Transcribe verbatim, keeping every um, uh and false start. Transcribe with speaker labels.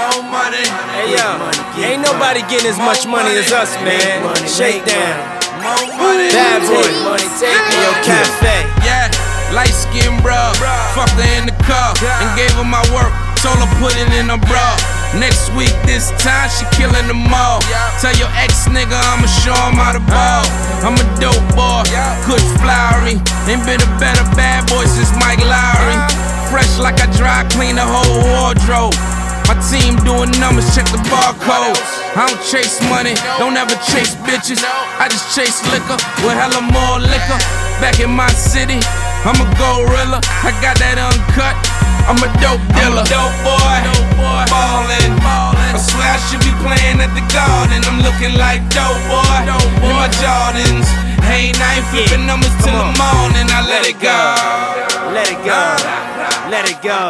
Speaker 1: more money.
Speaker 2: Hey yo, ain't nobody getting as much money as us, man. Shakedown, Bad Boy, Money Taking Your Cafe.
Speaker 1: Yeah, light skin bro, fucked her in the car and gave her my work. Told her put it in her bra. Next week this time she killing them all. Tell your ex nigga I'ma show him how to ball. I'm a dope boy, Kush flowery. Ain't been a better bad boy since Mike Lowry. Fresh like I dry clean the whole wardrobe. My team doing numbers, check the barcode. I don't chase money, don't ever chase bitches. I just chase liquor with hella more liquor. Back in my city, I'm a gorilla. I got that uncut, I'm a dope dealer. I'm a dope boy, ballin'. I swear I should be playing at the Garden. I'm looking like dope boy in my Jordans. Hey, I ain't flipping numbers till the morning. I let it go.
Speaker 2: Let it go, let it go.